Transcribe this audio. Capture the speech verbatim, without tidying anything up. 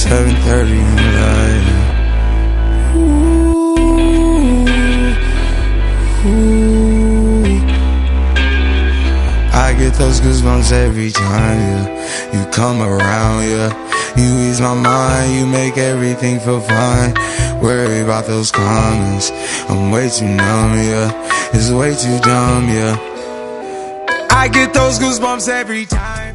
seven thirty in the light. Ooh, ooh. I get those goosebumps every time, yeah. You come around, yeah. You ease my mind, you make everything feel fine. Worry about those comments, I'm way too numb, yeah. It's way too dumb, yeah. I get those goosebumps every time.